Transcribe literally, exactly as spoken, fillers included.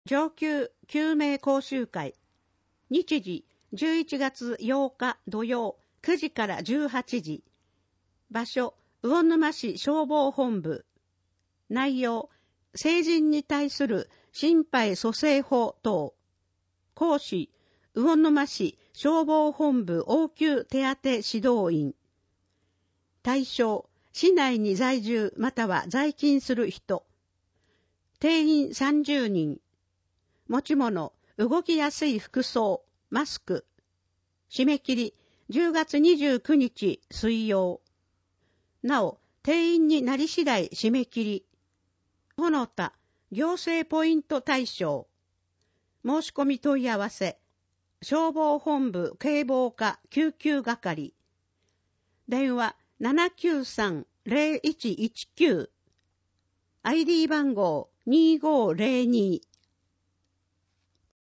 上級救命講習会。日時じゅういちがつようか土曜くじからじゅうはちじ。場所、魚沼市消防本部。内容、成人に対する心肺蘇生法等。講師、魚沼市消防本部応急手当指導員。対象、市内に在住または在勤する人。定員さんじゅうにん。持ち物、動きやすい服装、マスク。締め切り、じゅうがつにじゅうくにち水曜。なお、定員になり次第締め切り。この他、行政ポイント対象。申し込み問い合わせ。消防本部警防課救急係。電話 ななきゅうさんのゼロいちいちきゅう。アイディー 番号にーごーゼロに。